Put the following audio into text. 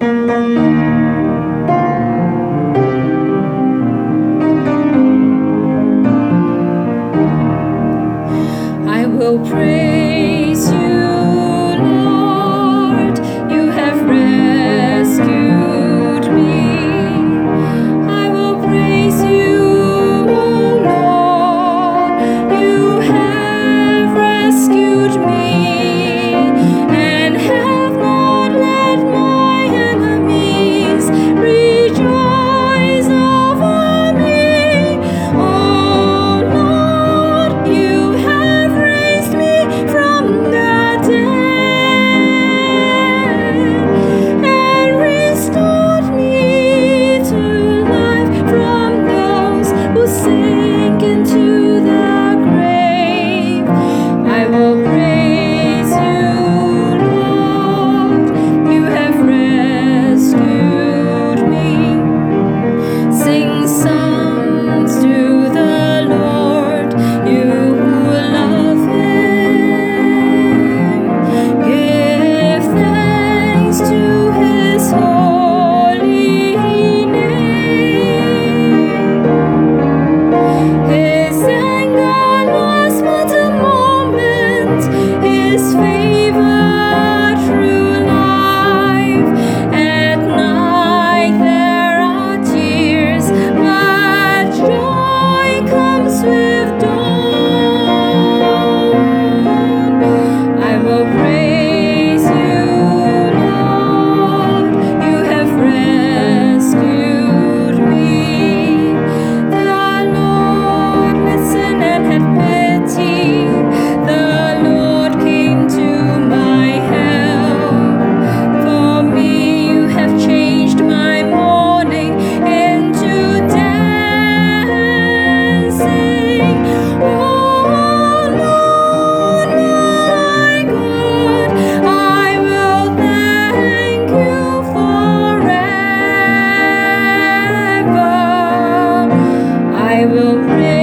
I will praise you, Lord. You have rescued me. I will praise you, Lord. You have rescued me and have not let my enemies rejoice over me. Oh Lord, you have raised me from the dead and restored me to life from those who sink into the grave. I will praise you, Lord. You have rescued me. Sing songs to the Lord, you who love Him. Give thanks to His holy name. His anger lasts but a moment, His favor through life. At night there are tears, but joy comes with dawn. I will praise you, Lord. You have rescued me. The Lord listened and had pity. The Lord came to my help. For me you have changed my mourning into dancing. Oh Lord, my God, I will thank you forever. I will praise